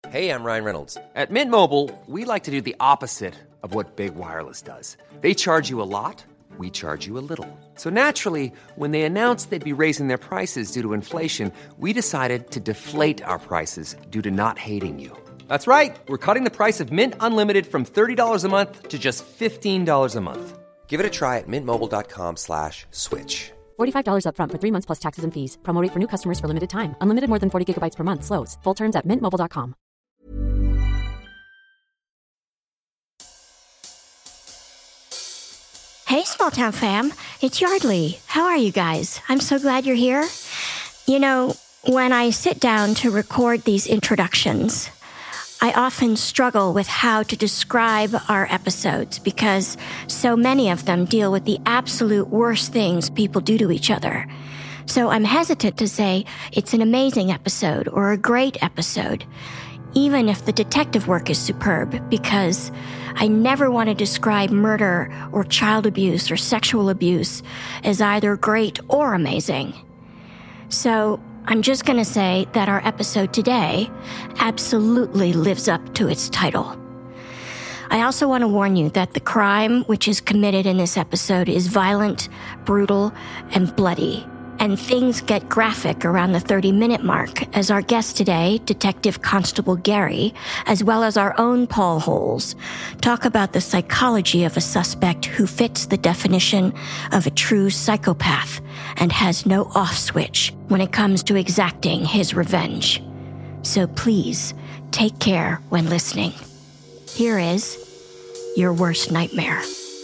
Hey, I'm Ryan Reynolds. At Mint Mobile, we like to do the opposite of what Big Wireless does. They charge you a lot, we charge you a little. So naturally, when they announced they'd be raising their prices due to inflation, we decided to deflate our prices due to not hating you. That's right. We're cutting the price of Mint Unlimited from $30 a month to just $15 a month. Give it a try at mintmobile.com/switch. $45 up front for 3 months plus taxes and fees. Promo rate for new customers for limited time. Unlimited more than 40 gigabytes per month. Slows full terms at mintmobile.com. Hey, Small Town fam. It's Yardley. How are you guys? I'm so glad you're here. You know, when I sit down to record these introductions, I often struggle with how to describe our episodes because so many of them deal with the absolute worst things people do to each other. So I'm hesitant to say it's an amazing episode or a great episode, even if the detective work is superb, because I never want to describe murder or child abuse or sexual abuse as either great or amazing. So I'm just going to say that our episode today absolutely lives up to its title. I also want to warn you that the crime which is committed in this episode is violent, brutal, and bloody. And things get graphic around the 30-minute mark as our guest today, Detective Constable Gary, as well as our own Paul Holes, talk about the psychology of a suspect who fits the definition of a true psychopath and has no off switch when it comes to exacting his revenge. So please, take care when listening. Here is your worst nightmare.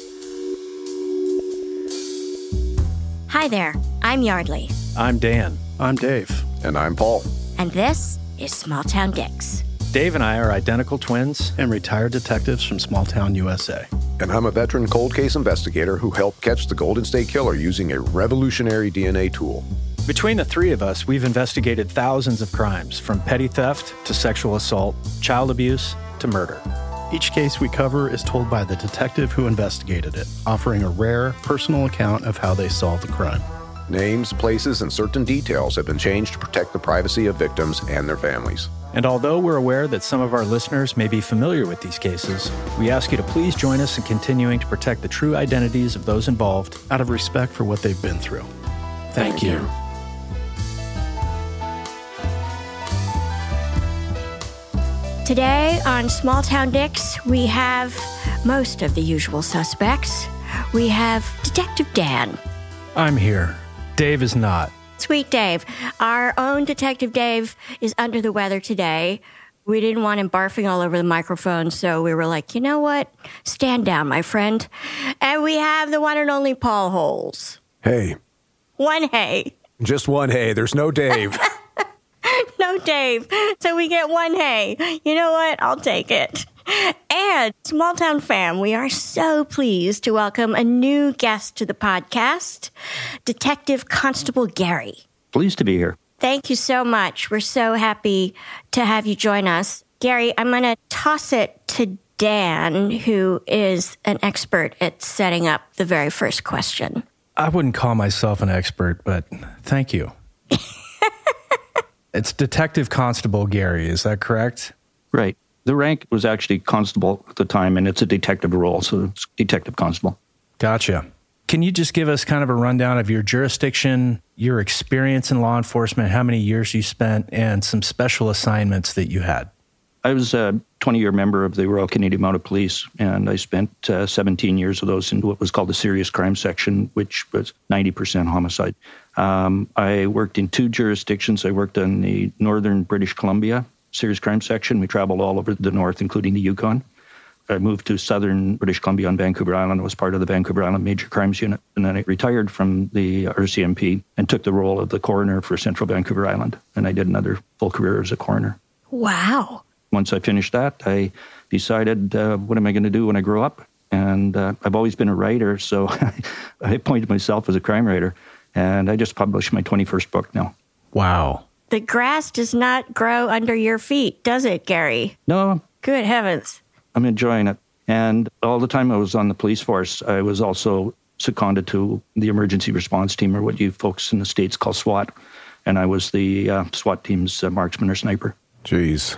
Hi there, I'm Yardley. I'm Dan. I'm Dave. And I'm Paul. And this is Small Town Dicks. Dave and I are identical twins And retired detectives from Small Town, USA. And I'm a veteran cold case investigator who helped catch the Golden State Killer using a revolutionary DNA tool. Between the three of us, we've investigated thousands of crimes, from petty theft to sexual assault, child abuse to murder. Each case we cover is told by the detective who investigated it, offering a rare, personal account of how they solved the crime. Names, places, and certain details have been changed to protect the privacy of victims and their families. And although we're aware that some of our listeners may be familiar with these cases, we ask you to please join us in continuing to protect the true identities of those involved out of respect for what they've been through. Thank you. Today on Small Town Dicks, we have most of the usual suspects. We have Detective Dan. I'm here. Dave is not. Sweet Dave. Our own Detective Dave is under the weather today. We didn't want him barfing all over the microphone, so we were like, you know what? Stand down, my friend. And we have the one and only Paul Holes. Hey. One hey. Just one hey. There's no Dave. No Dave. So we get one hey. You know what? I'll take it. And Small Town fam, we are so pleased to welcome a new guest to the podcast, Detective Constable Gary. Pleased to be here. Thank you so much. We're so happy to have you join us. Gary, I'm going to toss it to Dan, who is an expert at setting up the very first question. I wouldn't call myself an expert, but thank you. It's Detective Constable Gary, is that correct? Right. The rank was actually constable at the time, and it's a detective role, so it's detective constable. Gotcha. Can you just give us kind of a rundown of your jurisdiction, your experience in law enforcement, how many years you spent, and some special assignments that you had? I was a 20-year member of the Royal Canadian Mounted Police, and I spent 17 years of those in what was called the serious crime section, which was 90% homicide. I worked in two jurisdictions. I worked on the northern British Columbia serious crime section. We traveled all over the north, including the Yukon. I moved to southern British Columbia on Vancouver Island. I was part of the Vancouver Island Major Crimes Unit. And then I retired from the RCMP and took the role of the coroner for Central Vancouver Island. And I did another full career as a coroner. Wow. Once I finished that, I decided, what am I going to do when I grow up? And I've always been a writer, so I appointed myself as a crime writer. And I just published my 21st book now. Wow. The grass does not grow under your feet, does it, Gary? No. Good heavens. I'm enjoying it. And all the time I was on the police force, I was also seconded to the emergency response team, or what you folks in the States call SWAT. And I was the SWAT team's marksman or sniper. Jeez.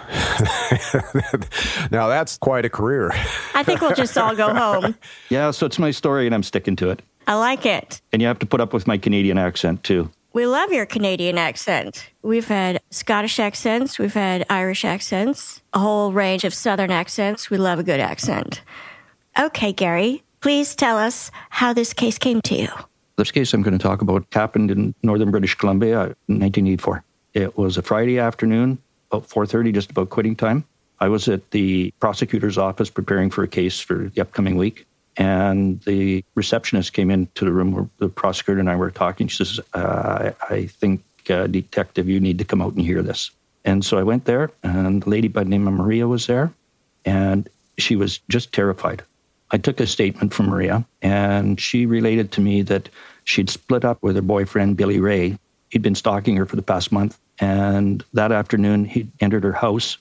Now that's quite a career. I think we'll just all go home. Yeah, so it's my story and I'm sticking to it. I like it. And you have to put up with my Canadian accent too. We love your Canadian accent. We've had Scottish accents, we've had Irish accents, a whole range of Southern accents. We love a good accent. Okay, Gary, please tell us how this case came to you. This case I'm going to talk about happened in northern British Columbia in 1984. It was a Friday afternoon, about 4:30, just about quitting time. I was at the prosecutor's office preparing for a case for the upcoming week. And the receptionist came into the room where the prosecutor and I were talking. She says, I think, Detective, you need to come out and hear this. And so I went there, and the lady by the name of Maria was there, and she was just terrified. I took a statement from Maria, and she related to me that she'd split up with her boyfriend, Billy Ray. He'd been stalking her for the past month, and that afternoon he entered her house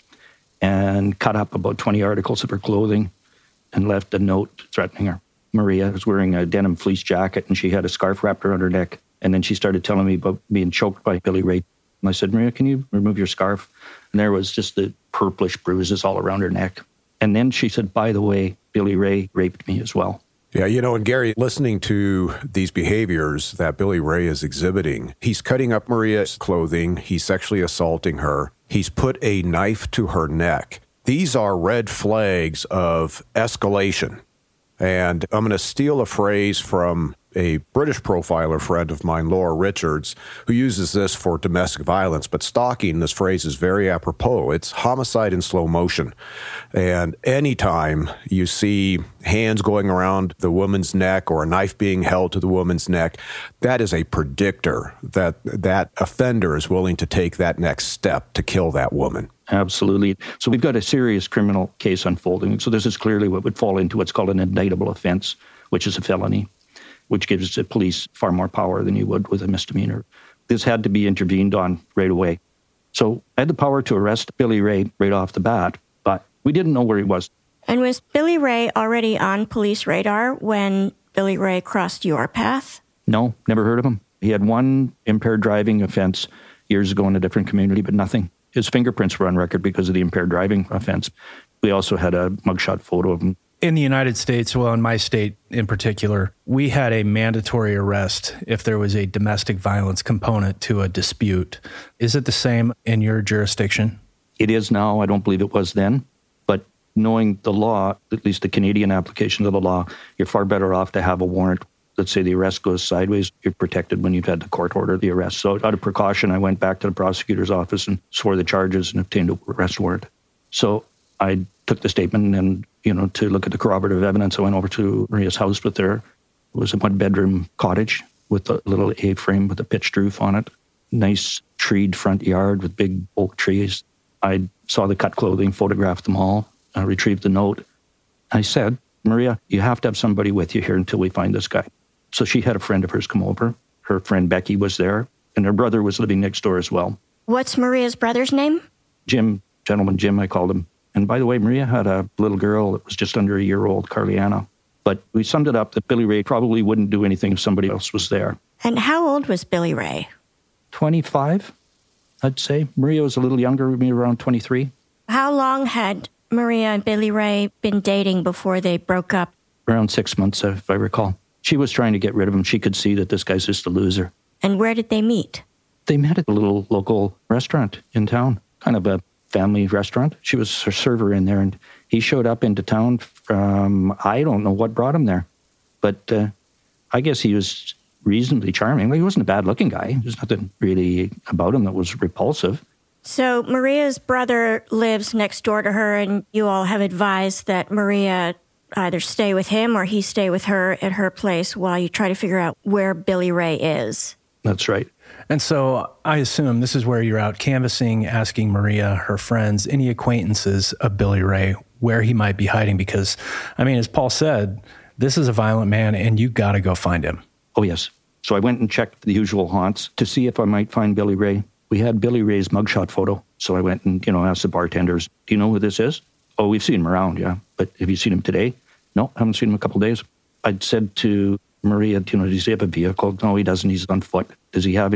and cut up about 20 articles of her clothing and left a note threatening her. Maria was wearing a denim fleece jacket, and she had a scarf wrapped around her neck. And then she started telling me about being choked by Billy Ray. And I said, Maria, can you remove your scarf? And there was just the purplish bruises all around her neck. And then she said, by the way, Billy Ray raped me as well. Yeah, and Gary, listening to these behaviors that Billy Ray is exhibiting, he's cutting up Maria's clothing, he's sexually assaulting her, he's put a knife to her neck. These are red flags of escalation. And I'm going to steal a phrase from a British profiler friend of mine, Laura Richards, who uses this for domestic violence. But stalking, this phrase is very apropos. It's homicide in slow motion. And anytime you see hands going around the woman's neck or a knife being held to the woman's neck, that is a predictor that that offender is willing to take that next step to kill that woman. Absolutely. So we've got a serious criminal case unfolding. So this is clearly what would fall into what's called an indictable offense, which is a felony, which gives the police far more power than you would with a misdemeanor. This had to be intervened on right away. So I had the power to arrest Billy Ray right off the bat, but we didn't know where he was. And was Billy Ray already on police radar when Billy Ray crossed your path? No, never heard of him. He had one impaired driving offense years ago in a different community, but nothing. His fingerprints were on record because of the impaired driving offense. We also had a mugshot photo of him. In the United States, well, in my state in particular, we had a mandatory arrest if there was a domestic violence component to a dispute. Is it the same in your jurisdiction? It is now. I don't believe it was then. But knowing the law, at least the Canadian application of the law, you're far better off to have a warrant. Let's say the arrest goes sideways, you're protected when you've had the court order the arrest. So out of precaution, I went back to the prosecutor's office and swore the charges and obtained an arrest warrant. So I took the statement and, to look at the corroborative evidence, I went over to Maria's house with her. It was a one-bedroom cottage with a little A-frame with a pitched roof on it. Nice treed front yard with big oak trees. I saw the cut clothing, photographed them all, retrieved the note. I said, Maria, you have to have somebody with you here until we find this guy. So she had a friend of hers come over. Her friend Becky was there, and her brother was living next door as well. What's Maria's brother's name? Jim, Gentleman Jim, I called him. And by the way, Maria had a little girl that was just under a year old, Carliana. But we summed it up that Billy Ray probably wouldn't do anything if somebody else was there. And how old was Billy Ray? 25, I'd say. Maria was a little younger, maybe around 23. How long had Maria and Billy Ray been dating before they broke up? Around 6 months, if I recall. She was trying to get rid of him. She could see that this guy's just a loser. And where did they meet? They met at a little local restaurant in town, kind of a family restaurant. She was her server in there, and he showed up into town from, I don't know what brought him there. But I guess he was reasonably charming. He wasn't a bad-looking guy. There's nothing really about him that was repulsive. So Maria's brother lives next door to her, and you all have advised that Maria either stay with him or he stay with her at her place while you try to figure out where Billy Ray is. That's right. And so I assume this is where you're out canvassing, asking Maria, her friends, any acquaintances of Billy Ray, where he might be hiding. Because, as Paul said, this is a violent man and you got to go find him. Oh, yes. So I went and checked the usual haunts to see if I might find Billy Ray. We had Billy Ray's mugshot photo. So I went and, asked the bartenders, do you know who this is? Oh, we've seen him around, yeah. But have you seen him today? No, haven't seen him in a couple of days. I'd said to Maria, does he have a vehicle? No, he doesn't. He's on foot. Does he have any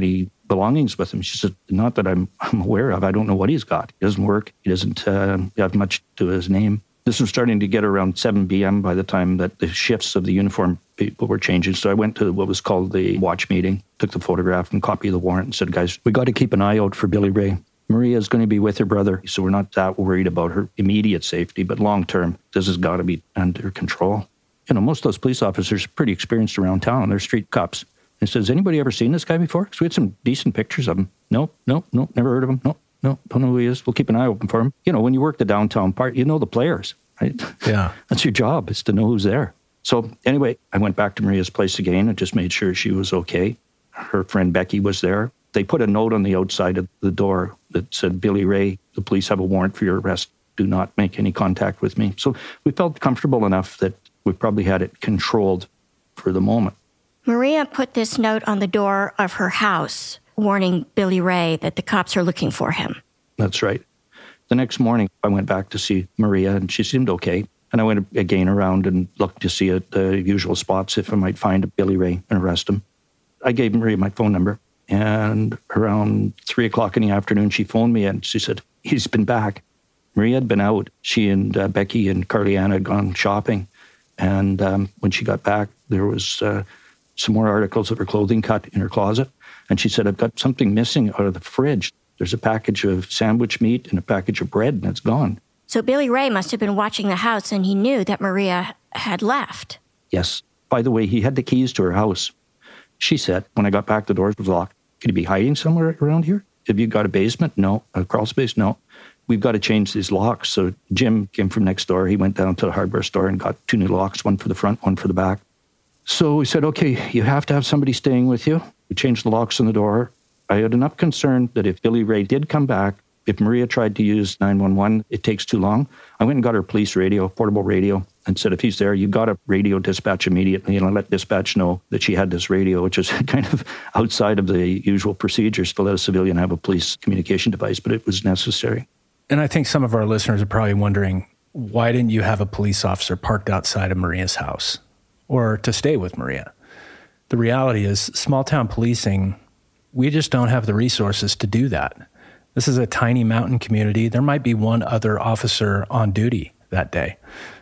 belongings with him. She said, not that I'm aware of. I don't know what he's got. He doesn't work. He doesn't have much to his name. This was starting to get around 7 p.m. by the time that the shifts of the uniform people were changing. So I went to what was called the watch meeting, took the photograph and copy of the warrant and said, guys, we got to keep an eye out for Billy Ray. Maria is going to be with her brother, so we're not that worried about her immediate safety, but long term, this has got to be under control. You know, most of those police officers are pretty experienced around town. They're street cops. And he says, has anybody ever seen this guy before? Because we had some decent pictures of him. No, never heard of him. No, don't know who he is. We'll keep an eye open for him. You know, when you work the downtown part, you know the players, right? Yeah. That's your job, is to know who's there. So anyway, I went back to Maria's place again and just made sure she was okay. Her friend Becky was there. They put a note on the outside of the door that said, Billy Ray, the police have a warrant for your arrest. Do not make any contact with me. So we felt comfortable enough that we probably had it controlled for the moment. Maria put this note on the door of her house, warning Billy Ray that the cops are looking for him. That's right. The next morning, I went back to see Maria, and she seemed okay. And I went again around and looked to see at the usual spots if I might find Billy Ray and arrest him. I gave Maria my phone number, and around 3 o'clock in the afternoon, she phoned me, and she said, he's been back. Maria had been out. She and Becky and Carliana had gone shopping. And when she got back, there was some more articles of her clothing cut in her closet. And she said, I've got something missing out of the fridge. There's a package of sandwich meat and a package of bread, and it's gone. So Billy Ray must have been watching the house, and he knew that Maria had left. Yes. By the way, he had the keys to her house. She said, when I got back, the doors were locked. Could he be hiding somewhere around here? Have you got a basement? No. A crawl space? No. We've got to change these locks. So Jim came from next door. He went down to the hardware store and got 2 new locks, one for the front, one for the back. So we said, okay, you have to have somebody staying with you. We changed the locks on the door. I had enough concern that if Billy Ray did come back, if Maria tried to use 911, it takes too long. I went and got her police radio, portable radio, and said, if he's there, you got to radio dispatch immediately and let dispatch know that she had this radio, which is kind of outside of the usual procedures to let a civilian have a police communication device, but it was necessary. And I think some of our listeners are probably wondering, why didn't you have a police officer parked outside of Maria's house or to stay with Maria? The reality is, small town policing, we just don't have the resources to do that. This is a tiny mountain community. There might be one other officer on duty that day.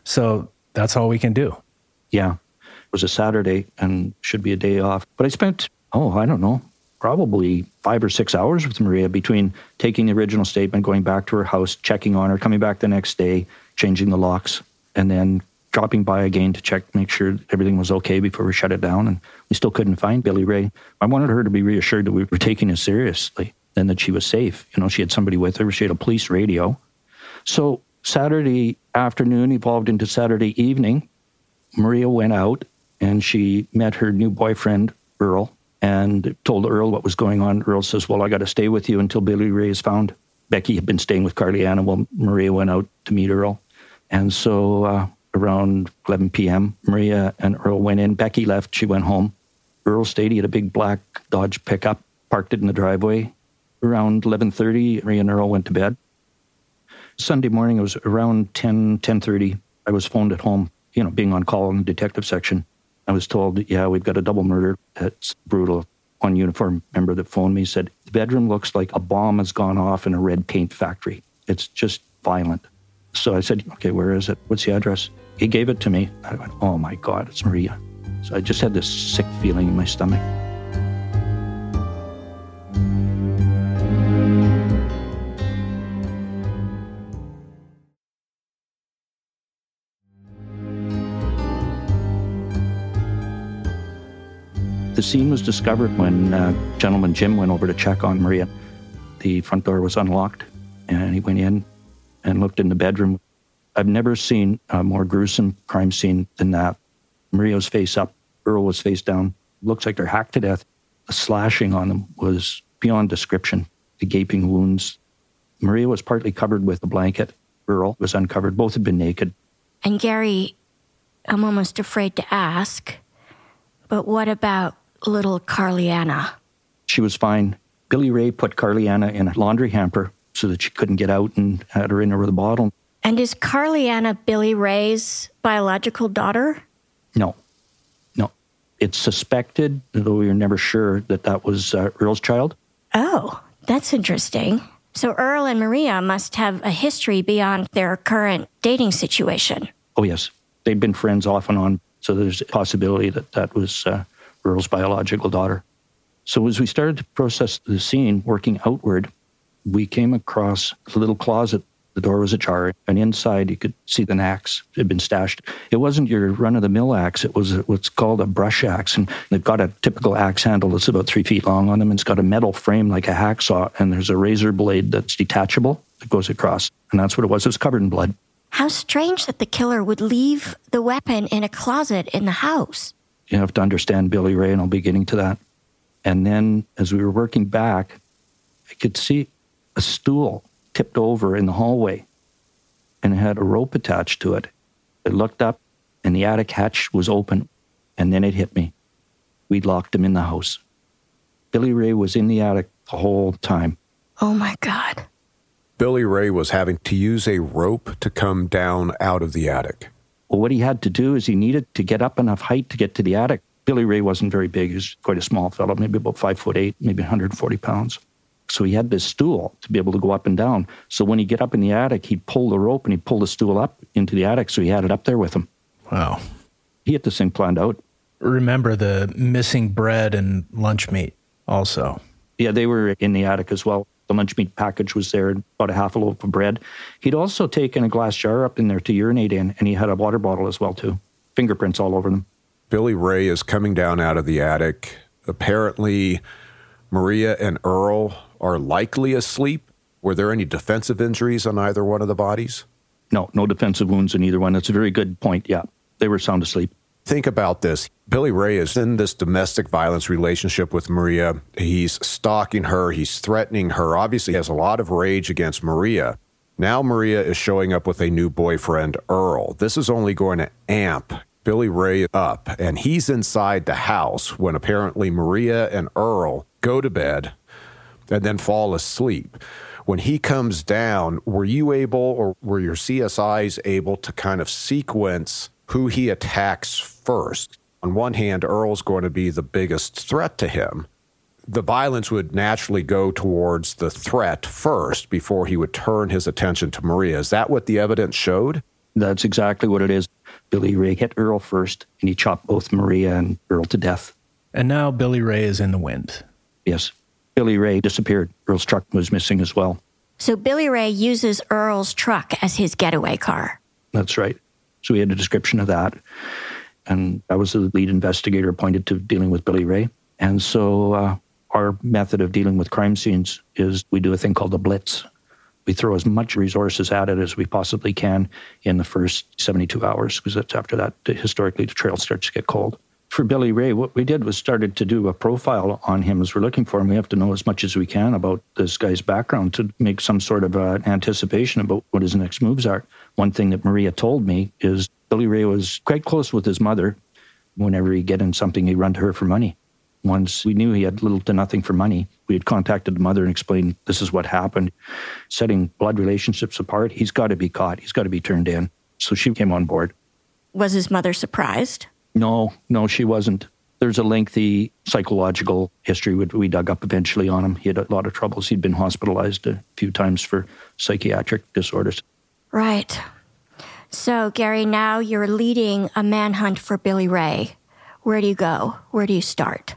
So that's all we can do. Yeah. It was a Saturday and should be a day off. But I spent, I don't know, probably 5 or 6 hours with Maria between taking the original statement, going back to her house, checking on her, coming back the next day, changing the locks, and then dropping by again to check, make sure everything was okay before we shut it down. And we still couldn't find Billy Ray. I wanted her to be reassured that we were taking it seriously and that she was safe. You know, she had somebody with her. She had a police radio. So Saturday afternoon evolved into Saturday evening. Maria went out and she met her new boyfriend, Earl, and told Earl what was going on. Earl says, well, I got to stay with you until Billy Ray is found. Becky had been staying with Carliana while Maria went out to meet Earl. And so around 11 p.m., Maria and Earl went in. Becky left. She went home. Earl stayed. He had a big black Dodge pickup, parked it in the driveway. Around 11:30, Maria and Earl went to bed. Sunday morning, it was around 10:30. I was phoned at home, being on call in the detective section. I was told, we've got a double murder. It's brutal. One uniformed member that phoned me said, the bedroom looks like a bomb has gone off in a red paint factory. It's just violent. So I said, okay, where is it? What's the address? He gave it to me. I went, oh my God, it's Maria. So I just had this sick feeling in my stomach. The scene was discovered when gentleman Jim went over to check on Maria. The front door was unlocked, and he went in and looked in the bedroom. I've never seen a more gruesome crime scene than that. Maria was face up, Earl was face down. Looks like they're hacked to death. The slashing on them was beyond description, the gaping wounds. Maria was partly covered with a blanket. Earl was uncovered. Both had been naked. And Gary, I'm almost afraid to ask, but what about little Carliana? She was fine. Billy Ray put Carliana in a laundry hamper so that she couldn't get out and had her in her with a bottle. And is Carliana Billy Ray's biological daughter? No. It's suspected, though we are never sure, that was Earl's child. Oh, that's interesting. So Earl and Maria must have a history beyond their current dating situation. Oh, yes. They've been friends off and on, so there's a possibility that that was Earl's biological daughter. So as we started to process the scene, working outward, we came across a little closet. The door was ajar, and inside you could see an axe had been stashed. It wasn't your run-of-the-mill axe. It was what's called a brush axe, and they've got a typical axe handle that's about 3 feet long on them, and it's got a metal frame like a hacksaw, and there's a razor blade that's detachable that goes across, and that's what it was. It was covered in blood. How strange that the killer would leave the weapon in a closet in the house. You have to understand Billy Ray, and I'll be getting to that. And then as we were working back, I could see a stool tipped over in the hallway, and it had a rope attached to it. I looked up, and the attic hatch was open, and then it hit me. We'd locked him in the house. Billy Ray was in the attic the whole time. Oh, my God. Billy Ray was having to use a rope to come down out of the attic. Well, what he had to do is he needed to get up enough height to get to the attic. Billy Ray wasn't very big. He was quite a small fellow, maybe about 5'8", maybe 140 pounds. So he had this stool to be able to go up and down. So when he'd get up in the attic, he'd pull the rope and he'd pull the stool up into the attic, so he had it up there with him. Wow. He had this thing planned out. Remember the missing bread and lunch meat also. Yeah, they were in the attic as well. The lunch meat package was there, about a half a loaf of bread. He'd also taken a glass jar up in there to urinate in, and he had a water bottle as well, too. Fingerprints all over them. Billy Ray is coming down out of the attic. Apparently, Maria and Earl are likely asleep. Were there any defensive injuries on either one of the bodies? No defensive wounds in either one. That's a very good point, yeah. They were sound asleep. Think about this. Billy Ray is in this domestic violence relationship with Maria. He's stalking her. He's threatening her. Obviously, he has a lot of rage against Maria. Now Maria is showing up with a new boyfriend, Earl. This is only going to amp Billy Ray up, and he's inside the house when apparently Maria and Earl go to bed and then fall asleep. When he comes down, were you able, or were your CSIs able to kind of sequence who he attacks first? On one hand, Earl's going to be the biggest threat to him. The violence would naturally go towards the threat first before he would turn his attention to Maria. Is that what the evidence showed? That's exactly what it is. Billy Ray hit Earl first, and he chopped both Maria and Earl to death. And now Billy Ray is in the wind. Yes. Billy Ray disappeared. Earl's truck was missing as well. So Billy Ray uses Earl's truck as his getaway car. That's right. So we had a description of that. And I was the lead investigator appointed to dealing with Billy Ray. And so our method of dealing with crime scenes is we do a thing called a blitz. We throw as much resources at it as we possibly can in the first 72 hours, because that's after that, historically, the trail starts to get cold. For Billy Ray, what we did was started to do a profile on him as we're looking for him. We have to know as much as we can about this guy's background to make some sort of anticipation about what his next moves are. One thing that Maria told me is Billy Ray was quite close with his mother. Whenever he'd get in something, he'd run to her for money. Once we knew he had little to nothing for money, we had contacted the mother and explained this is what happened. Setting blood relationships apart, he's got to be caught. He's got to be turned in. So she came on board. Was his mother surprised? No, she wasn't. There's a lengthy psychological history we dug up eventually on him. He had a lot of troubles. He'd been hospitalized a few times for psychiatric disorders. Right. So, Gary, now you're leading a manhunt for Billy Ray. Where do you go? Where do you start?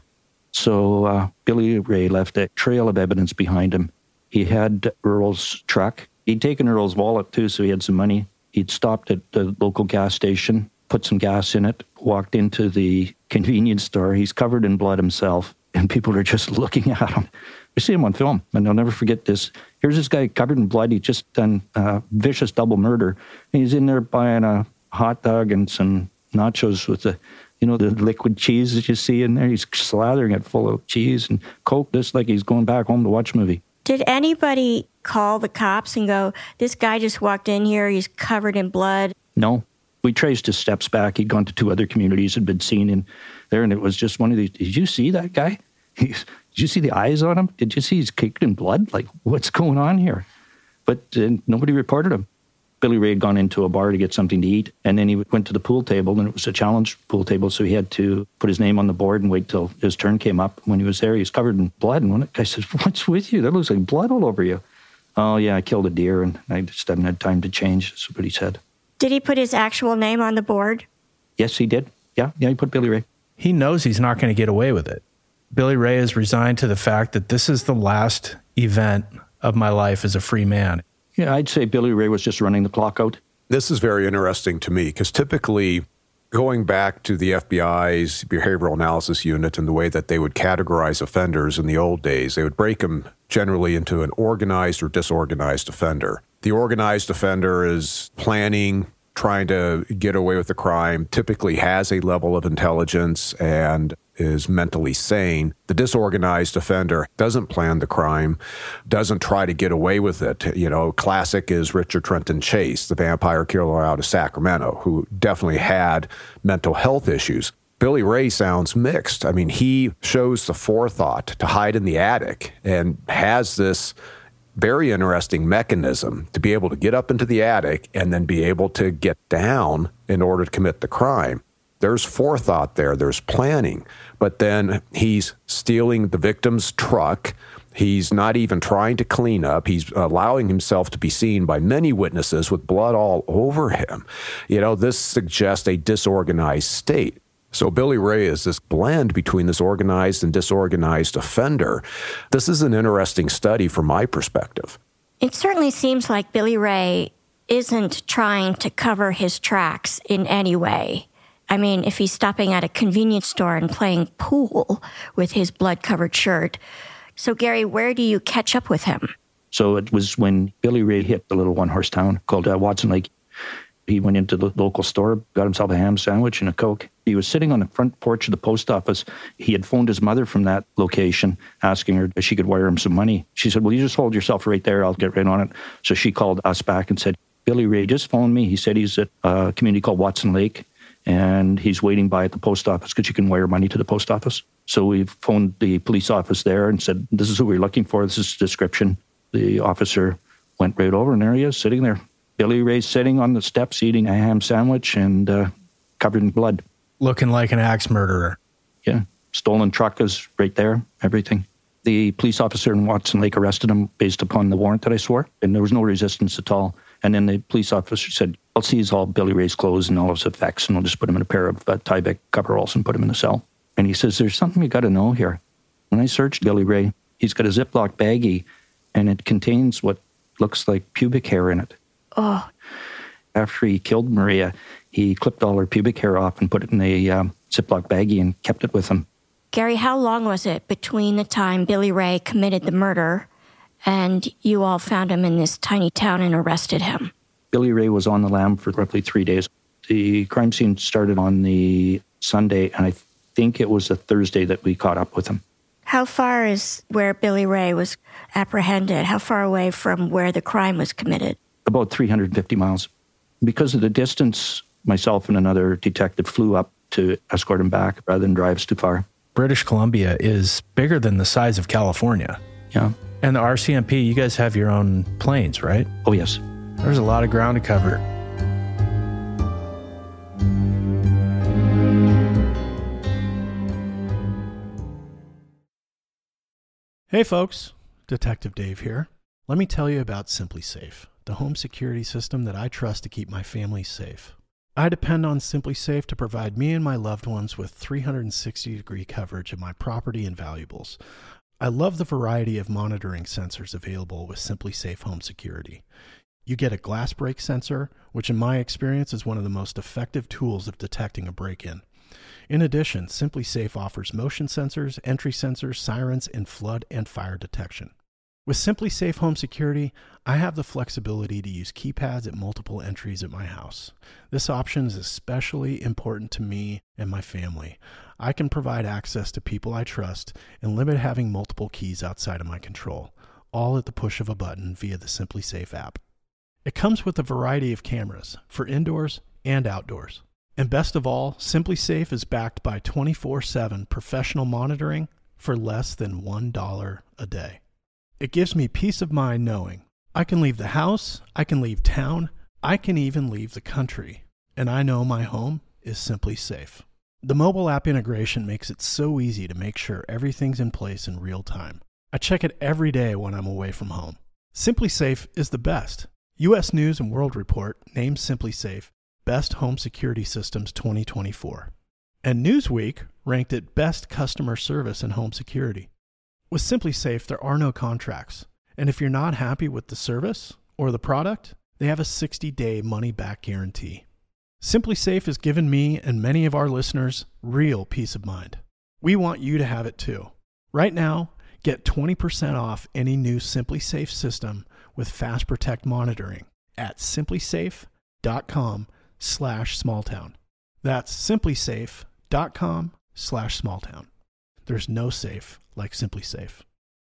So Billy Ray left a trail of evidence behind him. He had Earl's truck. He'd taken Earl's wallet, too, so he had some money. He'd stopped at the local gas station, put some gas in it, walked into the convenience store. He's covered in blood himself, and people are just looking at him. We see him on film, and I'll never forget this. Here's this guy covered in blood. He'd just done a vicious double murder. And he's in there buying a hot dog and some nachos with the liquid cheese that you see in there. He's slathering it full of cheese and Coke, just like he's going back home to watch a movie. Did anybody call the cops and go, this guy just walked in here, he's covered in blood? No. We traced his steps back. He'd gone to 2 other communities, had been seen in there, and it was just one of these, did you see that guy? Did you see the eyes on him? Did you see he's caked in blood? Like, what's going on here? But nobody reported him. Billy Ray had gone into a bar to get something to eat, and then he went to the pool table, and it was a challenge pool table, so he had to put his name on the board and wait till his turn came up. When he was there, he was covered in blood, and one guy says, "What's with you? That looks like blood all over you." "Oh, yeah, I killed a deer, and I just haven't had time to change," that's what he said. Did he put his actual name on the board? Yes, he did. Yeah, he put Billy Ray. He knows he's not going to get away with it. Billy Ray is resigned to the fact that this is the last event of my life as a free man. Yeah, I'd say Billy Ray was just running the clock out. This is very interesting to me because typically, going back to the FBI's behavioral analysis unit and the way that they would categorize offenders in the old days, they would break them generally into an organized or disorganized offender. The organized offender is planning, trying to get away with the crime, typically has a level of intelligence and is mentally sane. The disorganized offender doesn't plan the crime, doesn't try to get away with it. Classic is Richard Trenton Chase, the vampire killer out of Sacramento, who definitely had mental health issues. Billy Ray sounds mixed. I mean, he shows the forethought to hide in the attic and has this very interesting mechanism to be able to get up into the attic and then be able to get down in order to commit the crime. There's forethought there. There's planning. But then he's stealing the victim's truck. He's not even trying to clean up. He's allowing himself to be seen by many witnesses with blood all over him. This suggests a disorganized state. So Billy Ray is this blend between this organized and disorganized offender. This is an interesting study from my perspective. It certainly seems like Billy Ray isn't trying to cover his tracks in any way. I mean, if he's stopping at a convenience store and playing pool with his blood-covered shirt. So, Gary, where do you catch up with him? So it was when Billy Ray hit the little one-horse town called Watson Lake. He went into the local store, got himself a ham sandwich and a Coke. He was sitting on the front porch of the post office. He had phoned his mother from that location, asking her if she could wire him some money. She said, "Well, you just hold yourself right there. I'll get right on it." So she called us back and said, "Billy Ray just phoned me. He said he's at a community called Watson Lake, and he's waiting by at the post office because you can wire money to the post office." So we phoned the police office there and said, "This is who we're looking for. This is the description." The officer went right over, and there he is, sitting there. Billy Ray's sitting on the steps eating a ham sandwich and covered in blood. Looking like an axe murderer. Yeah. Stolen truck is right there, everything. The police officer in Watson Lake arrested him based upon the warrant that I swore, and there was no resistance at all. And then the police officer said, "I'll seize all Billy Ray's clothes and all his effects, and I'll just put him in a pair of Tyvek coveralls and put him in a cell." And he says, "There's something you got to know here." When I searched Billy Ray, he's got a Ziploc baggie, and it contains what looks like pubic hair in it. Oh. After he killed Maria, he clipped all her pubic hair off and put it in a Ziploc baggie and kept it with him. Gary, how long was it between the time Billy Ray committed the murder and you all found him in this tiny town and arrested him? Billy Ray was on the lam for roughly 3 days. The crime scene started on the Sunday, and I think it was the Thursday that we caught up with him. How far is where Billy Ray was apprehended? How far away from where the crime was committed? About 350 miles. Because of the distance, myself and another detective flew up to escort him back rather than drive us too far. British Columbia is bigger than the size of California. Yeah. And the RCMP, you guys have your own planes, right? Oh, yes. There's a lot of ground to cover. Hey folks, Detective Dave here. Let me tell you about SimpliSafe, the home security system that I trust to keep my family safe. I depend on SimpliSafe to provide me and my loved ones with 360-degree coverage of my property and valuables. I love the variety of monitoring sensors available with SimpliSafe Home Security. You get a glass break sensor, which in my experience is one of the most effective tools of detecting a break-in. In addition, SimpliSafe offers motion sensors, entry sensors, sirens, and flood and fire detection. With SimpliSafe Home Security, I have the flexibility to use keypads at multiple entries at my house. This option is especially important to me and my family. I can provide access to people I trust and limit having multiple keys outside of my control, all at the push of a button via the SimpliSafe app. It comes with a variety of cameras for indoors and outdoors. And best of all, SimpliSafe is backed by 24/7 professional monitoring for less than $1 a day. It gives me peace of mind knowing I can leave the house, I can leave town, I can even leave the country, and I know my home is Simply Safe. The mobile app integration makes it so easy to make sure everything's in place in real time. I check it every day when I'm away from home. Simply Safe is the best. U.S. News & World Report named Simply Safe Best Home Security Systems 2024. And Newsweek ranked it Best Customer Service in Home Security. With Simply Safe, there are no contracts. And if you're not happy with the service or the product, they have a 60-day money-back guarantee. Simply Safe has given me and many of our listeners real peace of mind. We want you to have it too. Right now, get 20% off any new Simply Safe system with Fast Protect monitoring at simplysafe.com/smalltown. That's simplysafe.com/smalltown. There's no safe like Simply Safe.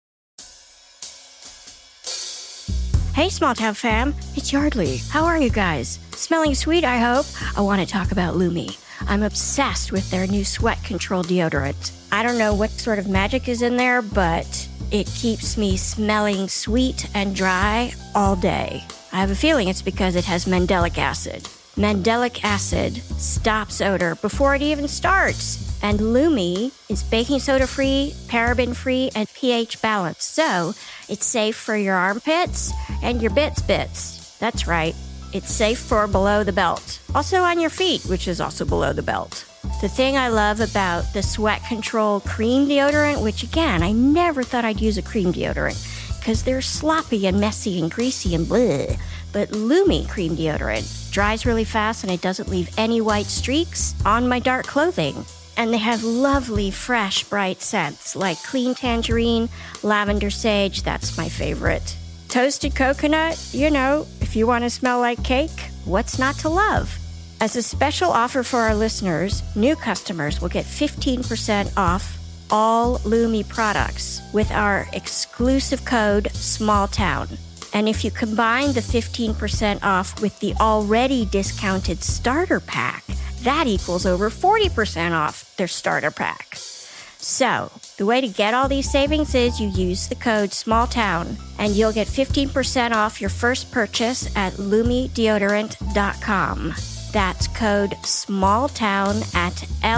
Hey, Small Town fam, it's Yardley. How are you guys? Smelling sweet, I hope. I want to talk about Lumi. I'm obsessed with their new sweat control deodorant. I don't know what sort of magic is in there, but it keeps me smelling sweet and dry all day. I have a feeling it's because it has mandelic acid. Mandelic acid stops odor before it even starts. And Lumi is baking soda free, paraben free, and pH balanced. So it's safe for your armpits and your bits. That's right. It's safe for below the belt. Also on your feet, which is also below the belt. The thing I love about the Sweat Control cream deodorant, which again, I never thought I'd use a cream deodorant because they're sloppy and messy and greasy and bleh. But Lumi cream deodorant dries really fast and it doesn't leave any white streaks on my dark clothing. And they have lovely, fresh, bright scents like clean tangerine, lavender sage, that's my favorite. Toasted coconut, you know, if you want to smell like cake, what's not to love? As a special offer for our listeners, new customers will get 15% off all Lumi products with our exclusive code SMALLTOWN. And if you combine the 15% off with the already discounted starter pack, that equals over 40% off their starter pack. So, the way to get all these savings is you use the code SMALLTOWN and you'll get 15% off your first purchase at LumiDeodorant.com. That's code SMALLTOWN at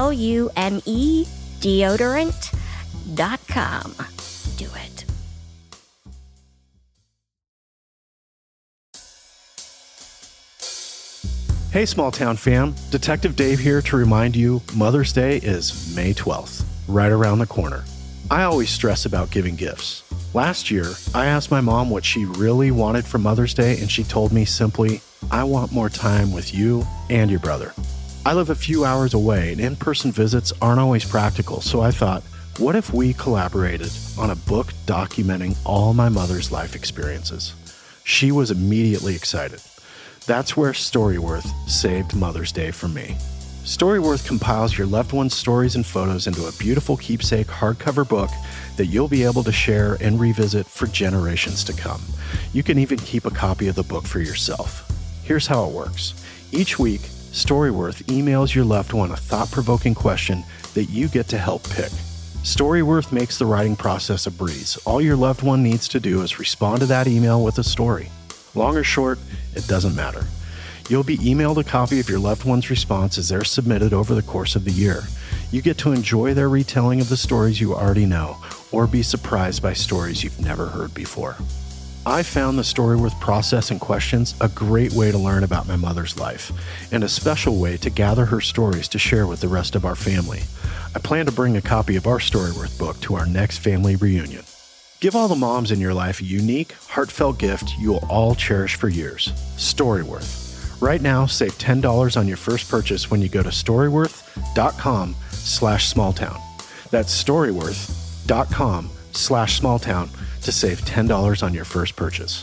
LumiDeodorant.com. Do it. Hey, Small Town fam. Detective Dave here to remind you Mother's Day is May 12th, right around the corner. I always stress about giving gifts. Last year, I asked my mom what she really wanted for Mother's Day, and she told me simply, I want more time with you and your brother. I live a few hours away, and in-person visits aren't always practical, so I thought, what if we collaborated on a book documenting all my mother's life experiences? She was immediately excited. That's where Storyworth saved Mother's Day for me. Storyworth compiles your loved one's stories and photos into a beautiful keepsake hardcover book that you'll be able to share and revisit for generations to come. You can even keep a copy of the book for yourself. Here's how it works. Each week, Storyworth emails your loved one a thought-provoking question that you get to help pick. Storyworth makes the writing process a breeze. All your loved one needs to do is respond to that email with a story. Long or short, it doesn't matter. You'll be emailed a copy of your loved one's response as they're submitted over the course of the year. You get to enjoy their retelling of the stories you already know, or be surprised by stories you've never heard before. I found the Storyworth process and questions a great way to learn about my mother's life, and a special way to gather her stories to share with the rest of our family. I plan to bring a copy of our Storyworth book to our next family reunion. Give all the moms in your life a unique, heartfelt gift you will all cherish for years. Storyworth. Right now, save $10 on your first purchase when you go to storyworth.com/smalltown. That's storyworth.com/smalltown to save $10 on your first purchase.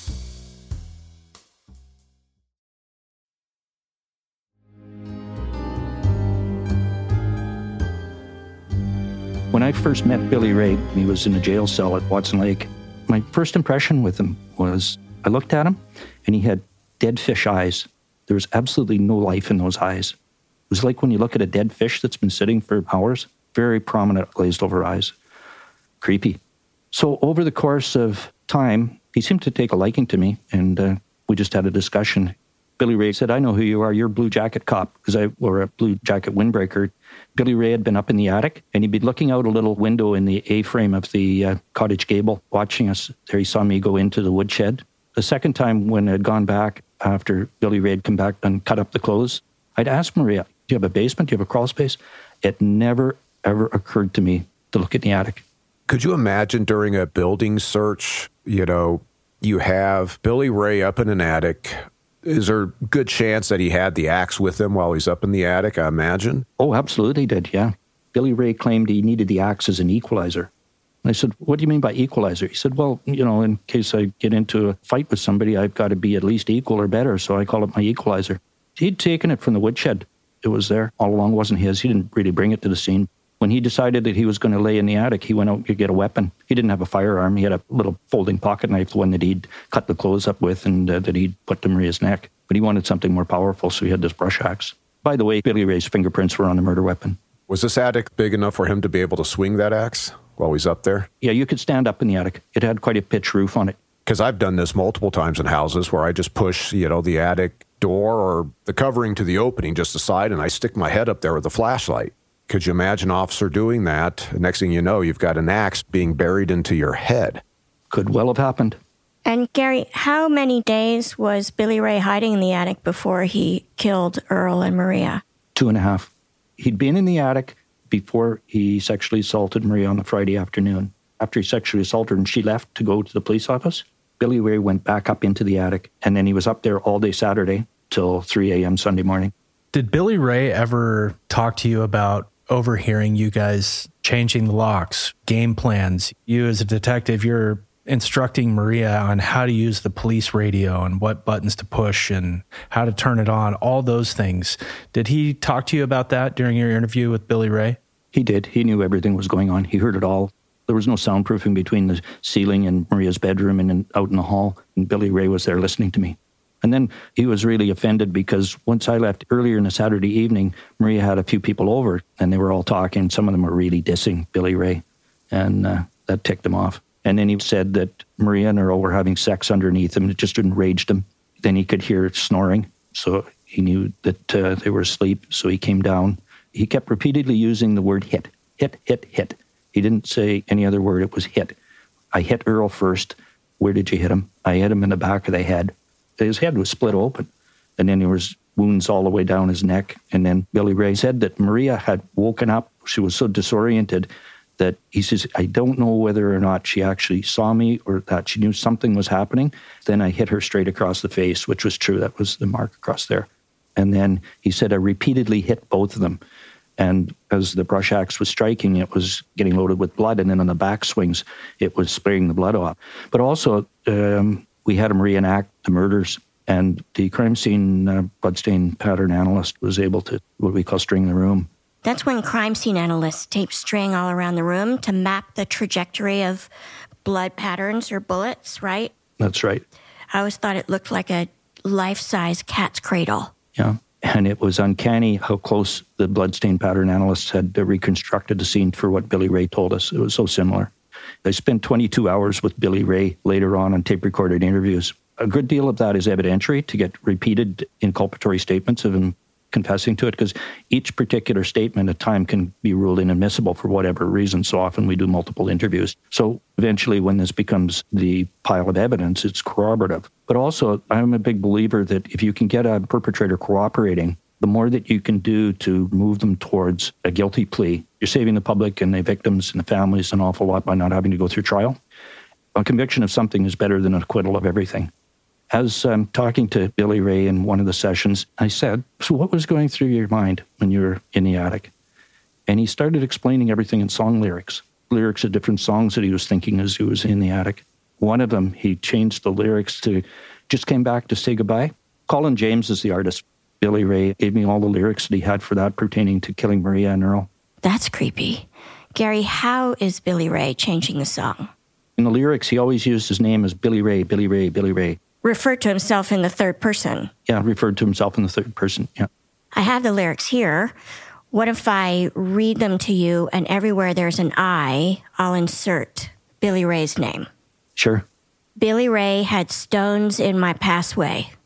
When I first met Billy Ray, he was in a jail cell at Watson Lake. My first impression with him was I looked at him and he had dead fish eyes. There was absolutely no life in those eyes. It was like when you look at a dead fish that's been sitting for hours, very prominent glazed over eyes. Creepy. So over the course of time, he seemed to take a liking to me, and we just had a discussion. Billy Ray said, I know who you are. You're a Blue Jacket cop, because I wore a Blue Jacket windbreaker. Billy Ray had been up in the attic, and he'd be looking out a little window in the A-frame of the cottage gable, watching us. There he saw me go into the woodshed. The second time when I'd gone back after Billy Ray had come back and cut up the clothes, I'd ask Maria, do you have a basement? Do you have a crawl space? It never, ever occurred to me to look in the attic. Could you imagine during a building search, you have Billy Ray up in an attic? Is there a good chance that he had the axe with him while he's up in the attic, I imagine? Oh, absolutely did, yeah. Billy Ray claimed he needed the axe as an equalizer. And I said, what do you mean by equalizer? He said, well, in case I get into a fight with somebody, I've got to be at least equal or better, so I call it my equalizer. He'd taken it from the woodshed. It was there all along. It wasn't his. He didn't really bring it to the scene. When he decided that he was going to lay in the attic, he went out to get a weapon. He didn't have a firearm. He had a little folding pocket knife, the one that he'd cut the clothes up with and that he'd put to Maria's neck. But he wanted something more powerful, so he had this brush axe. By the way, Billy Ray's fingerprints were on the murder weapon. Was this attic big enough for him to be able to swing that axe while he's up there? Yeah, you could stand up in the attic. It had quite a pitch roof on it. Because I've done this multiple times in houses where I just push, the attic door or the covering to the opening just aside, and I stick my head up there with a flashlight. Could you imagine an officer doing that? Next thing you know, you've got an axe being buried into your head. Could well have happened. And Gary, how many days was Billy Ray hiding in the attic before he killed Earl and Maria? 2.5. He'd been in the attic before he sexually assaulted Maria on a Friday afternoon. After he sexually assaulted her and she left to go to the police office, Billy Ray went back up into the attic, and then he was up there all day Saturday till 3 a.m. Sunday morning. Did Billy Ray ever talk to you about overhearing you guys changing the locks, game plans? You as a detective, you're instructing Maria on how to use the police radio and what buttons to push and how to turn it on, all those things. Did he talk to you about that during your interview with Billy Ray? He did. He knew everything was going on. He heard it all. There was no soundproofing between the ceiling and Maria's bedroom and out in the hall, and Billy Ray was there listening to me. And then he was really offended because once I left earlier in the Saturday evening, Maria had a few people over, and they were all talking. Some of them were really dissing Billy Ray, and that ticked him off. And then he said that Maria and Earl were having sex underneath him. It just enraged him. Then he could hear snoring, so he knew that they were asleep, so he came down. He kept repeatedly using the word hit, hit, hit, hit. He didn't say any other word. It was hit. I hit Earl first. Where did you hit him? I hit him in the back of the head. His head was split open, and then there was wounds all the way down his neck. And then Billy Ray said that Maria had woken up. She was so disoriented that he says, I don't know whether or not she actually saw me or that she knew something was happening. Then I hit her straight across the face, which was true. That was the mark across there. And then he said I repeatedly hit both of them. And as the brush axe was striking, it was getting loaded with blood. And then on the back swings, it was spraying the blood off. But also, we had him reenact the murders. And the crime scene bloodstain pattern analyst was able to, what we call, string the room. That's when crime scene analysts tape string all around the room to map the trajectory of blood patterns or bullets, right? That's right. I always thought it looked like a life-size cat's cradle. Yeah. And it was uncanny how close the bloodstain pattern analysts had reconstructed the scene for what Billy Ray told us. It was so similar. I spent 22 hours with Billy Ray later on tape-recorded interviews. A good deal of that is evidentiary to get repeated inculpatory statements of him confessing to it, because each particular statement at time can be ruled inadmissible for whatever reason. So often we do multiple interviews. So eventually when this becomes the pile of evidence, it's corroborative. But also, I'm a big believer that if you can get a perpetrator cooperating, the more that you can do to move them towards a guilty plea, you're saving the public and the victims and the families an awful lot by not having to go through trial. A conviction of something is better than an acquittal of everything. As I'm talking to Billy Ray in one of the sessions, I said, so what was going through your mind when you were in the attic? And he started explaining everything in song lyrics of different songs that he was thinking as he was in the attic. One of them, he changed the lyrics to, just came back to say goodbye. Colin James is the artist. Billy Ray gave me all the lyrics that he had for that pertaining to killing Maria and Earl. That's creepy. Gary, how is Billy Ray changing the song? In the lyrics, he always used his name as Billy Ray, Billy Ray, Billy Ray. Referred to himself in the third person. Yeah, referred to himself in the third person, yeah. I have the lyrics here. What if I read them to you and everywhere there's an I, I'll insert Billy Ray's name? Sure. Billy Ray had stones in my pathway,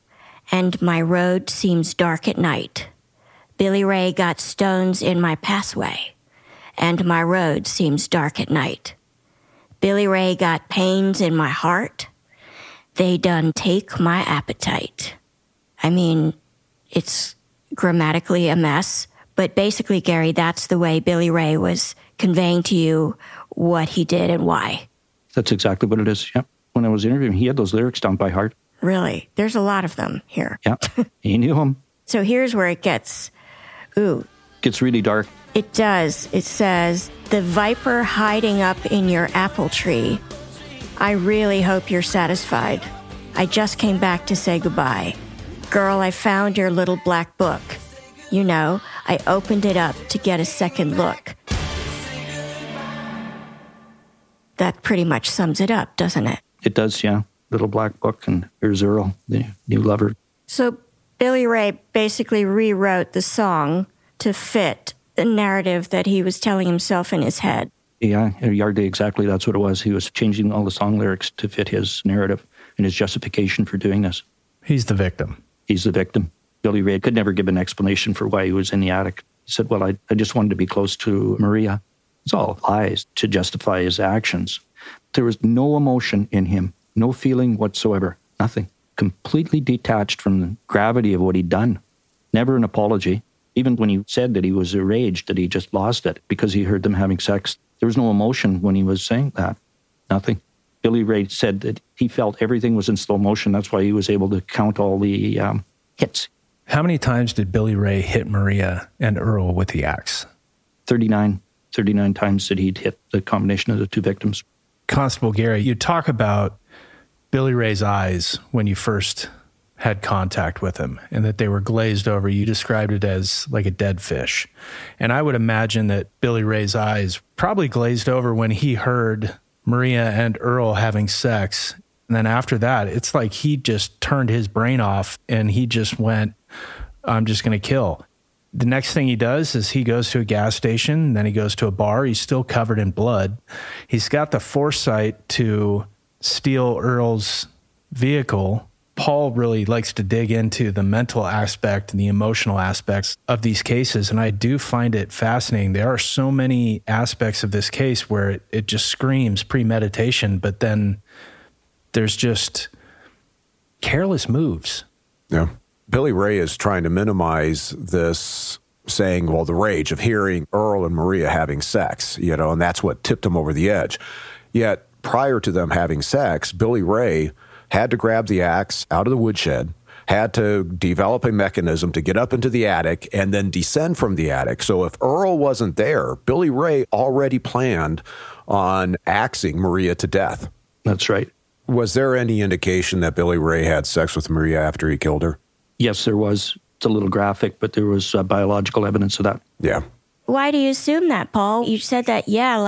and my road seems dark at night. Billy Ray got stones in my pathway, and my road seems dark at night. Billy Ray got pains in my heart. They done take my appetite. I mean, it's grammatically a mess, but basically, Gary, that's the way Billy Ray was conveying to you what he did and why. That's exactly what it is, yeah. When I was interviewing, he had those lyrics down by heart. Really? There's a lot of them here. Yeah, he knew them. So here's where it gets, Gets really dark. It does. It says, the viper hiding up in your apple tree. I really hope you're satisfied. I just came back to say goodbye. Girl, I found your little black book. You know, I opened it up to get a second look. That pretty much sums it up, doesn't it? It does, yeah. Little black book, and here's Earl, the new lover. So Billy Ray basically rewrote the song to fit the narrative that he was telling himself in his head. Yeah, Yardley, exactly. That's what it was. He was changing all the song lyrics to fit his narrative and his justification for doing this. He's the victim. He's the victim. Billy Ray could never give an explanation for why he was in the attic. He said, well, I just wanted to be close to Maria. It's all lies to justify his actions. There was no emotion in him, no feeling whatsoever, nothing. Completely detached from the gravity of what he'd done. Never an apology. Even when he said that he was enraged, that he just lost it because he heard them having sex, there was no emotion when he was saying that. Nothing. Billy Ray said that he felt everything was in slow motion. That's why he was able to count all the hits. How many times did Billy Ray hit Maria and Earl with the axe? 39 times that he'd hit the combination of the two victims. Constable Gary, you talk about Billy Ray's eyes when you first had contact with him and that they were glazed over. You described it as like a dead fish. And I would imagine that Billy Ray's eyes probably glazed over when he heard Maria and Earl having sex. And then after that, it's like he just turned his brain off and he just went, I'm just going to kill. The next thing he does is he goes to a gas station, then he goes to a bar. He's still covered in blood. He's got the foresight to steal Earl's vehicle. Paul really likes to dig into the mental aspect and the emotional aspects of these cases, and I do find it fascinating. There are so many aspects of this case where it just screams premeditation, but then there's just careless moves. Yeah. Billy Ray is trying to minimize this, saying, well, the rage of hearing Earl and Maria having sex, and that's what tipped him over the edge. Yet, prior to them having sex, Billy Ray had to grab the axe out of the woodshed, had to develop a mechanism to get up into the attic and then descend from the attic. So if Earl wasn't there, Billy Ray already planned on axing Maria to death. That's right. Was there any indication that Billy Ray had sex with Maria after he killed her? Yes, there was. It's a little graphic, but there was biological evidence of that. Yeah. Why do you assume that, Paul? You said that,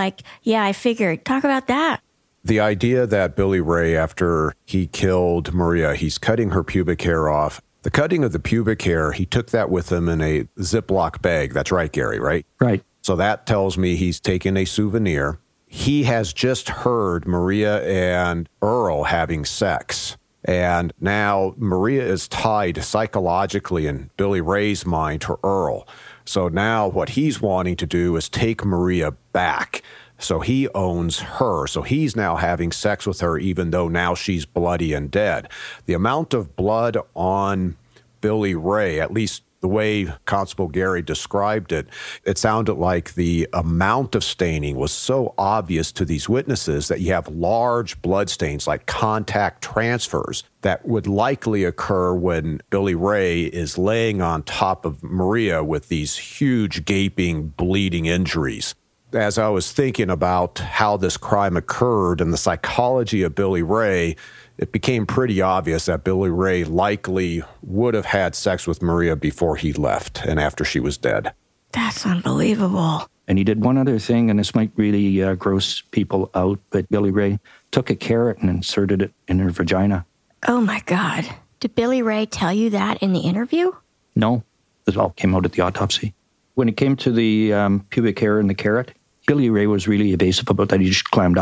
I figured. Talk about that. The idea that Billy Ray, after he killed Maria, he's cutting her pubic hair off. The cutting of the pubic hair, he took that with him in a Ziploc bag. That's right, Gary, right? Right. So that tells me he's taken a souvenir. He has just heard Maria and Earl having sex. And now Maria is tied psychologically in Billy Ray's mind to Earl. So now what he's wanting to do is take Maria back. So he owns her. So he's now having sex with her, even though now she's bloody and dead. The amount of blood on Billy Ray, at least the way Constable Gary described it, it sounded like the amount of staining was so obvious to these witnesses that you have large blood stains, like contact transfers, that would likely occur when Billy Ray is laying on top of Maria with these huge, gaping, bleeding injuries. As I was thinking about how this crime occurred and the psychology of Billy Ray, it became pretty obvious that Billy Ray likely would have had sex with Maria before he left and after she was dead. That's unbelievable. And he did one other thing, and this might really gross people out, but Billy Ray took a carrot and inserted it in her vagina. Oh, my God. Did Billy Ray tell you that in the interview? No. It all came out at the autopsy. When it came to the pubic hair and the carrot, Billy Ray was really evasive about that. He just climbed up.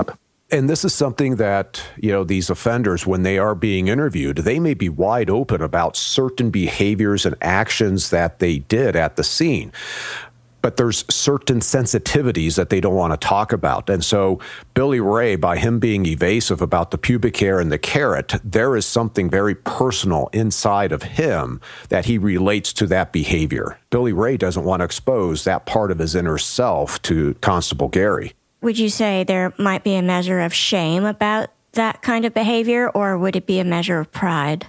And this is something that, these offenders, when they are being interviewed, they may be wide open about certain behaviors and actions that they did at the scene. But there's certain sensitivities that they don't want to talk about. And so Billy Ray, by him being evasive about the pubic hair and the carrot, there is something very personal inside of him that he relates to that behavior. Billy Ray doesn't want to expose that part of his inner self to Constable Gary. Would you say there might be a measure of shame about that kind of behavior, or would it be a measure of pride?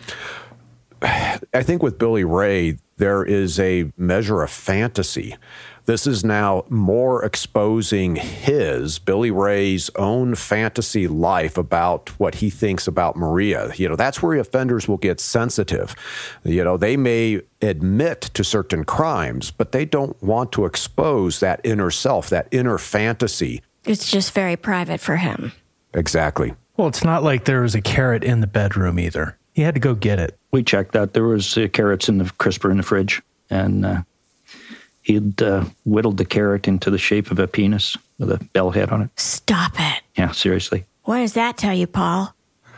I think with Billy Ray, there is a measure of fantasy. This is now more exposing Billy Ray's own fantasy life about what he thinks about Maria. That's where offenders will get sensitive. They may admit to certain crimes, but they don't want to expose that inner self, that inner fantasy. It's just very private for him. Exactly. Well, it's not like there was a carrot in the bedroom either. He had to go get it. We checked that. There was carrots in the crisper in the fridge, and he'd whittled the carrot into the shape of a penis with a bell head on it. Stop it. Yeah, seriously. What does that tell you, Paul?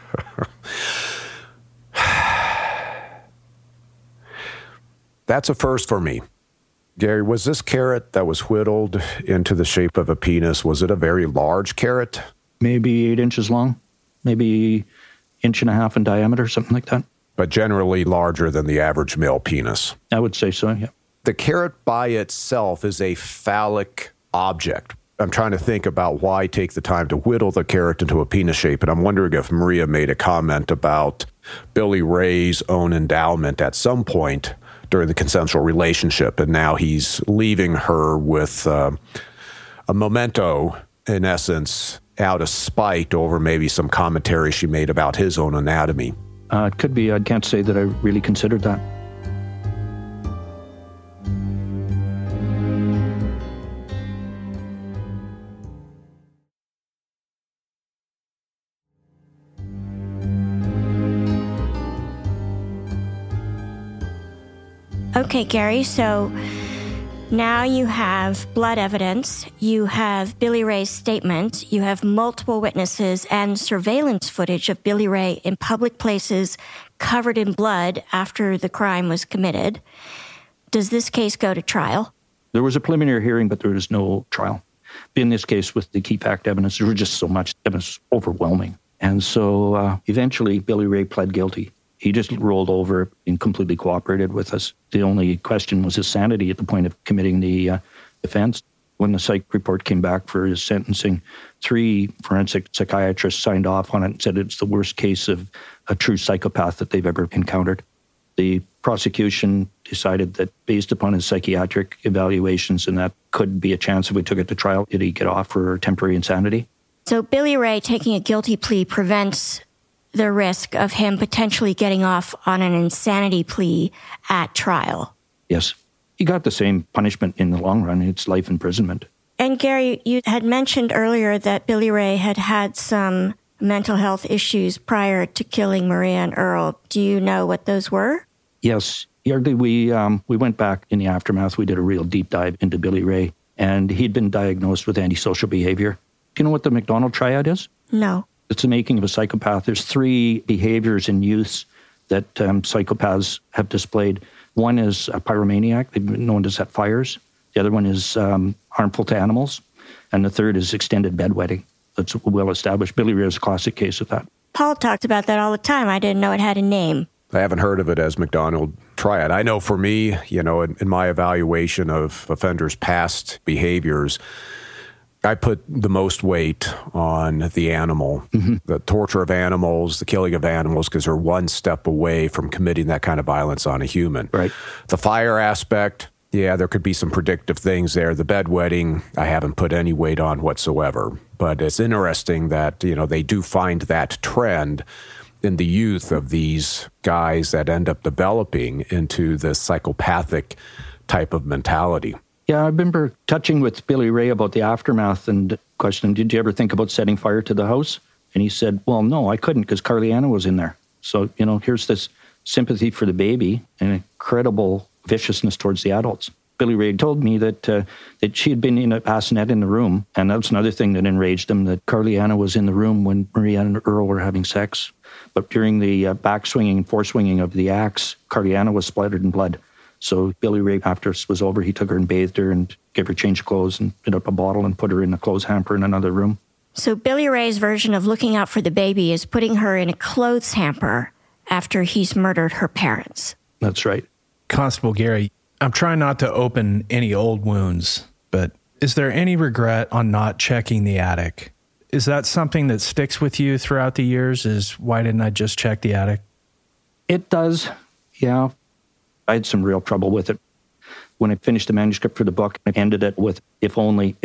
That's a first for me. Gary, was this carrot that was whittled into the shape of a penis, was it a very large carrot? Maybe 8 inches long, maybe 1.5 inches in diameter, something like that. But generally larger than the average male penis. I would say so, yeah. The carrot by itself is a phallic object. I'm trying to think about why take the time to whittle the carrot into a penis shape, and I'm wondering if Maria made a comment about Billy Ray's own endowment at some point during the consensual relationship, and now he's leaving her with a memento, in essence, out of spite over maybe some commentary she made about his own anatomy. It could be. I can't say that I really considered that. Okay, Gary, so now you have blood evidence, you have Billy Ray's statement, you have multiple witnesses and surveillance footage of Billy Ray in public places covered in blood after the crime was committed. Does this case go to trial? There was a preliminary hearing, but there was no trial. In this case, with the key fact evidence, there was just so much evidence, overwhelming. And so eventually, Billy Ray pled guilty. He just rolled over and completely cooperated with us. The only question was his sanity at the point of committing the offense. When the psych report came back for his sentencing, 3 forensic psychiatrists signed off on it and said it's the worst case of a true psychopath that they've ever encountered. The prosecution decided that based upon his psychiatric evaluations, and that could be a chance if we took it to trial, did he get off for temporary insanity? So Billy Ray taking a guilty plea prevents the risk of him potentially getting off on an insanity plea at trial. Yes. He got the same punishment in the long run. It's life imprisonment. And Gary, you had mentioned earlier that Billy Ray had had some mental health issues prior to killing Maria and Earl. Do you know what those were? Yes. We went back in the aftermath. We did a real deep dive into Billy Ray, and he'd been diagnosed with antisocial behavior. Do you know what the McDonald triad is? No. It's the making of a psychopath. There's 3 behaviors in youths that psychopaths have displayed. One is a pyromaniac. They've been known to set fires. The other one is harmful to animals. And the third is extended bedwetting. That's well established. Billy Ray is a classic case of that. Paul talked about that all the time. I didn't know it had a name. I haven't heard of it as McDonald triad. I know for me, in my evaluation of offenders' past behaviors, I put the most weight on the animal, the torture of animals, the killing of animals, because they're one step away from committing that kind of violence on a human. Right. The fire aspect, yeah, there could be some predictive things there. The bedwetting, I haven't put any weight on whatsoever. But it's interesting that, they do find that trend in the youth of these guys that end up developing into this psychopathic type of mentality. Yeah, I remember touching with Billy Ray about the aftermath and questioning, did you ever think about setting fire to the house? And he said, well, no, I couldn't because Carliana was in there. So, here's this sympathy for the baby and incredible viciousness towards the adults. Billy Ray told me that she had been in a bassinet in the room, and that's another thing that enraged him, that Carliana was in the room when Maria and Earl were having sex. But during the back-swinging and fore-swinging of the axe, Carliana was splattered in blood. So Billy Ray, after it was over, he took her and bathed her and gave her change of clothes and put up a bottle and put her in a clothes hamper in another room. So Billy Ray's version of looking out for the baby is putting her in a clothes hamper after he's murdered her parents. That's right. Constable Gary, I'm trying not to open any old wounds, but is there any regret on not checking the attic? Is that something that sticks with you throughout the years, is why didn't I just check the attic? It does, yeah. I had some real trouble with it. When I finished the manuscript for the book, I ended it with, if only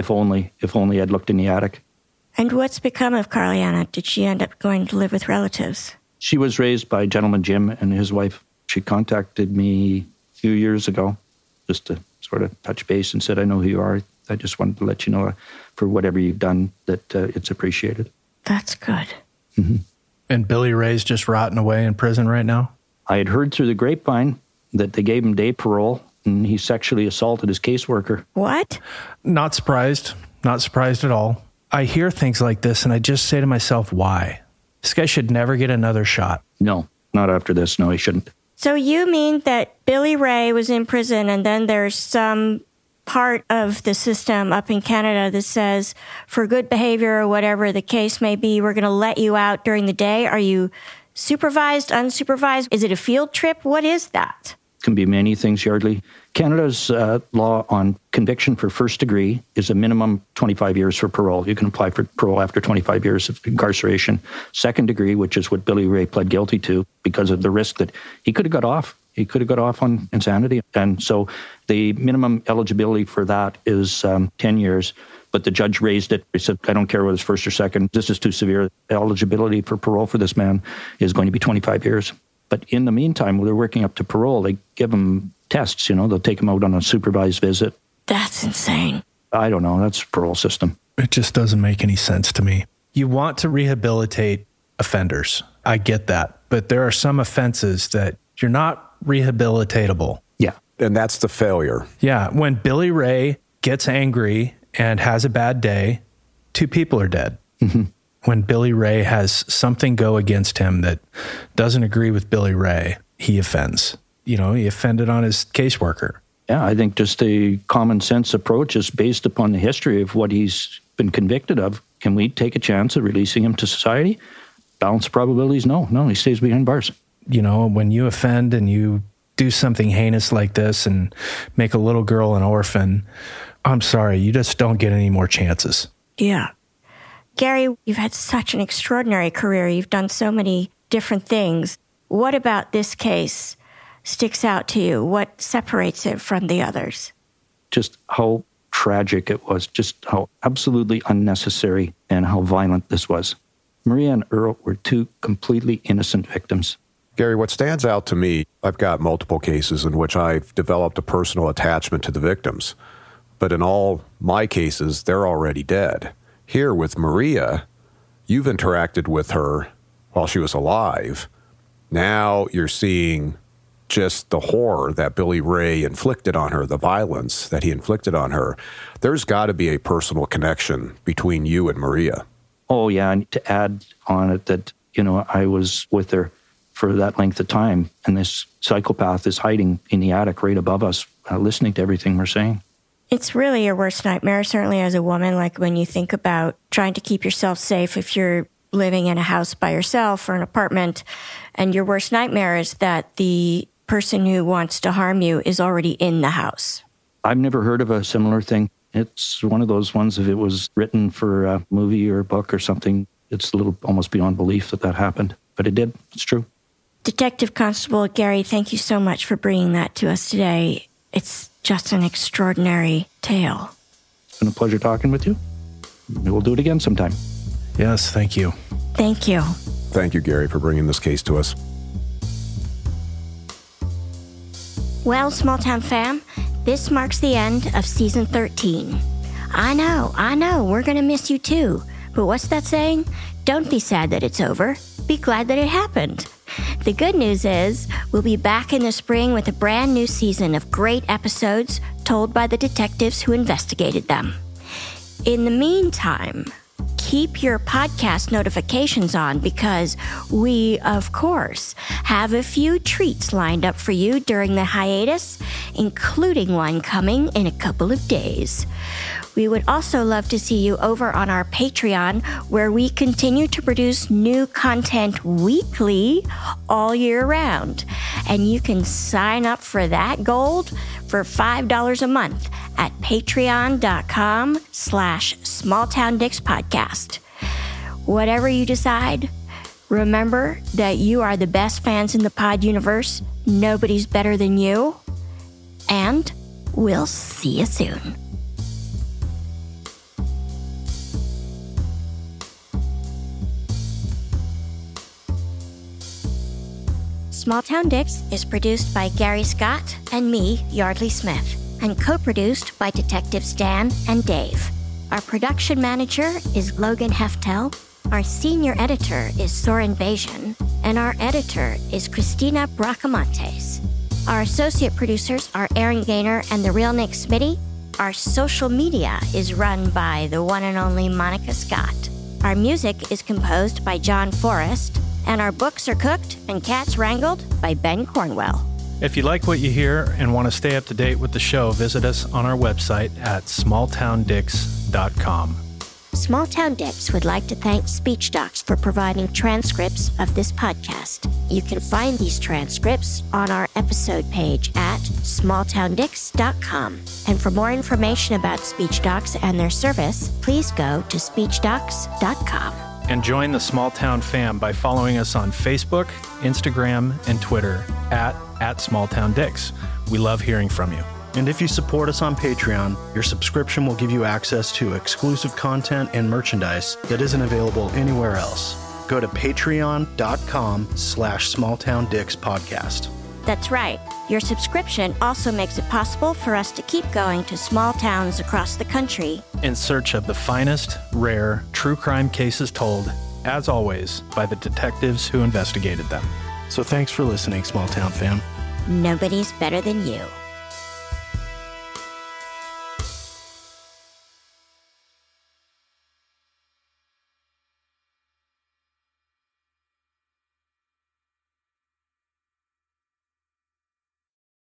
I'd looked in the attic. And what's become of Carliana? Did she end up going to live with relatives? She was raised by Gentleman Jim and his wife. She contacted me a few years ago just to sort of touch base and said, I know who you are. I just wanted to let you know for whatever you've done that it's appreciated. That's good. Mm-hmm. And Billy Ray's just rotting away in prison right now? I had heard through the grapevine that they gave him day parole and he sexually assaulted his caseworker. What? Not surprised. Not surprised at all. I hear things like this and I just say to myself, why? This guy should never get another shot. No, not after this. No, he shouldn't. So you mean that Billy Ray was in prison and then there's some part of the system up in Canada that says for good behavior or whatever the case may be, we're going to let you out during the day? Are you supervised, unsupervised? Is it a field trip? What is that? Can be many things, Yardley. Canada's law on conviction for first degree is a minimum 25 years for parole. You can apply for parole after 25 years of incarceration. Second degree, which is what Billy Ray pled guilty to because of the risk that he could have got off. He could have got off on insanity. And so the minimum eligibility for that is 10 years. But the judge raised it. He said, I don't care whether it's first or second. This is too severe. Eligibility for parole for this man is going to be 25 years. But in the meantime, while they're working up to parole, they give him tests, they'll take him out on a supervised visit. That's insane. I don't know. That's a parole system. It just doesn't make any sense to me. You want to rehabilitate offenders. I get that. But there are some offenses that you're not rehabilitatable. Yeah. And that's the failure. Yeah. When Billy Ray gets angry and has a bad day, 2 people are dead. Mm-hmm. When Billy Ray has something go against him that doesn't agree with Billy Ray, he offends. He offended on his caseworker. Yeah, I think just a common sense approach is based upon the history of what he's been convicted of. Can we take a chance of releasing him to society? Balance probabilities, no, he stays behind bars. When you offend and you do something heinous like this and make a little girl an orphan, I'm sorry, you just don't get any more chances. Yeah. Gary, you've had such an extraordinary career. You've done so many different things. What about this case sticks out to you? What separates it from the others? Just how tragic it was, just how absolutely unnecessary and how violent this was. Maria and Earl were 2 completely innocent victims. Gary, what stands out to me, I've got multiple cases in which I've developed a personal attachment to the victims. But in all my cases, they're already dead. Here with Maria, you've interacted with her while she was alive. Now you're seeing just the horror that Billy Ray inflicted on her, the violence that he inflicted on her. There's got to be a personal connection between you and Maria. Oh, yeah. And to add on it that, I was with her for that length of time, and this psychopath is hiding in the attic right above us, listening to everything we're saying. It's really your worst nightmare, certainly as a woman, like when you think about trying to keep yourself safe if you're living in a house by yourself or an apartment, and your worst nightmare is that the person who wants to harm you is already in the house. I've never heard of a similar thing. It's one of those ones, if it was written for a movie or a book or something, it's a little almost beyond belief that happened. But it did. It's true. Detective Constable Gary, thank you so much for bringing that to us today. It's just an extraordinary tale. It's been a pleasure talking with you. We'll do it again sometime. Yes, thank you. Thank you. Thank you, Gary, for bringing this case to us. Well, Small Town fam, this marks the end of season 13. I know, we're going to miss you too. But what's that saying? Don't be sad that it's over. Be glad that it happened. The good news is we'll be back in the spring with a brand new season of great episodes told by the detectives who investigated them. In the meantime, keep your podcast notifications on because we, of course, have a few treats lined up for you during the hiatus, including one coming in a couple of days. We would also love to see you over on our Patreon, where we continue to produce new content weekly all year round. And you can sign up for that gold for $5 a month at patreon.com/smalltowndixpodcast. Whatever you decide, remember that you are the best fans in the pod universe. Nobody's better than you. And we'll see you soon. Small Town Dicks is produced by Gary Scott and me, Yardley Smith, and co-produced by Detectives Dan and Dave. Our production manager is Logan Heftel, our senior editor is Soren Bajan, and our editor is Christina Bracamontes. Our associate producers are Aaron Gaynor and the real Nick Smitty. Our social media is run by the one and only Monica Scott. Our music is composed by John Forrest, and our books are cooked and cats wrangled by Ben Cornwell. If you like what you hear and want to stay up to date with the show, visit us on our website at smalltowndicks.com. Small Town Dicks would like to thank SpeechDocs for providing transcripts of this podcast. You can find these transcripts on our episode page at smalltowndicks.com. And for more information about SpeechDocs and their service, please go to speechdocs.com. And join the Small Town fam by following us on Facebook, Instagram, and Twitter at SmallTownDicks. We love hearing from you. And if you support us on Patreon, your subscription will give you access to exclusive content and merchandise that isn't available anywhere else. Go to patreon.com/smalltowndickspodcast. That's right. Your subscription also makes it possible for us to keep going to small towns across the country in search of the finest, rare, true crime cases told, as always, by the detectives who investigated them. So thanks for listening, Small Town fam. Nobody's better than you.